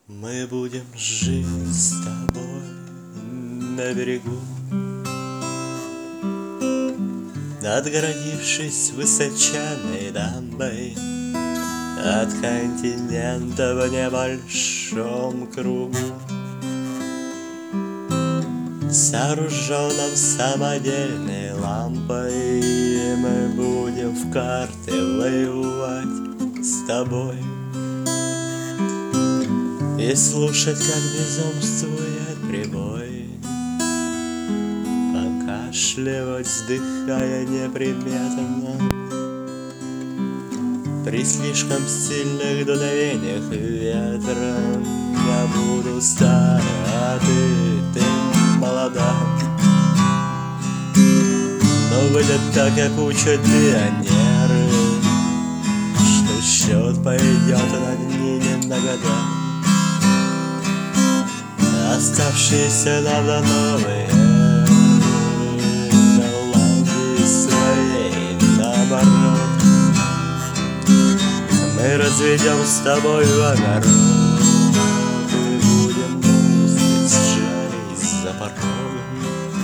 Мы будем жить с тобой на берегу, отгородившись высоченной дамбой от континента в небольшом кругу, сооруженном самодельной лампой. Мы будем в карты воевать с тобой и слушать, как безумствует прибой, покашливать, вздыхая неприметно при слишком сильных дуновениях ветра. Я буду стар, а ты молода, но выйдет так, как учат пионеры, что счет пойдет на дни, не на года. Оставшиеся нам до новой Голландии своей наоборот. Мы разведем с тобой в огород и будем мусить жарить за порогом,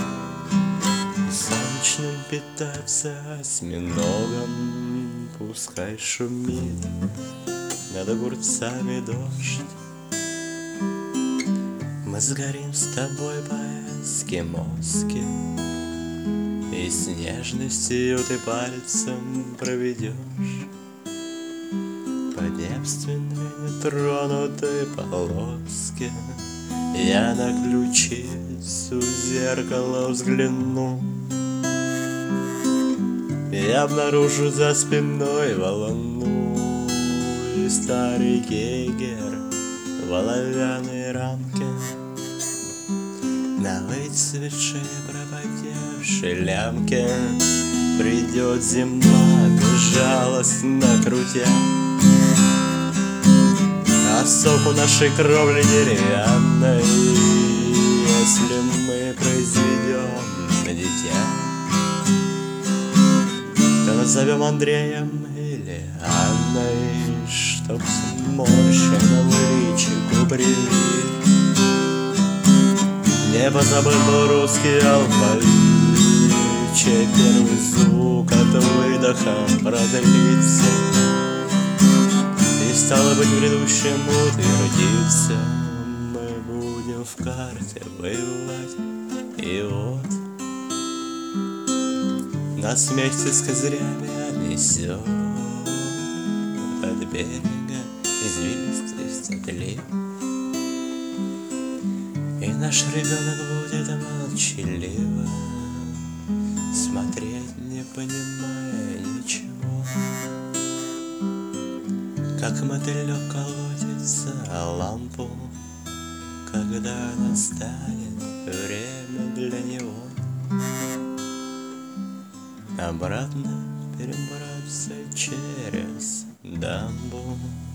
солнечным питаться осьминогом. Пускай шумит над огурцами дождь, мы сгорим с тобой по-эскимоски, и с нежностью ты пальцем проведешь по девственной нетронутой полоске. Я на ключицу зеркала взгляну и обнаружу за спиной волну и старый гейгер в оловянной рамке. На выцветшей пропотевшей лямке придет зима, безжалостно крутя осоку нашей кровли деревянной. Если мы произведем дитя, то назовем Андреем или Анной, чтоб сморщенному личику привить не позабыл был русский алфавит, чей первый звук от выдоха продлится и, стало быть, в грядущем утвердится. Мы будем в карте воевать, и вот нас вместе с козырями отнесет от берега извилистость отлив, и наш ребенок будет молчаливо смотреть, не понимая ничего, как мотылек колотится о лампу, когда настанет время для него обратно перебраться через дамбу.